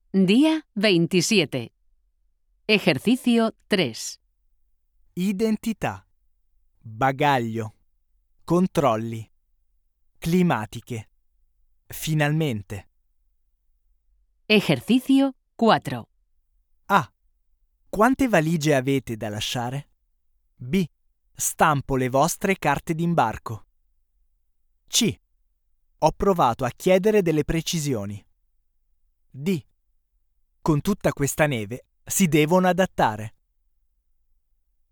Día 27. Ejercicio 3. Identità, bagaglio, controlli, climatiche, finalmente. Ejercicio 4. A. Quante valigie avete da lasciare? B. Stampo le vostre carte d'imbarco. C. Ho provato a chiedere delle precisioni. D. Con tutta questa neve si devono adattare.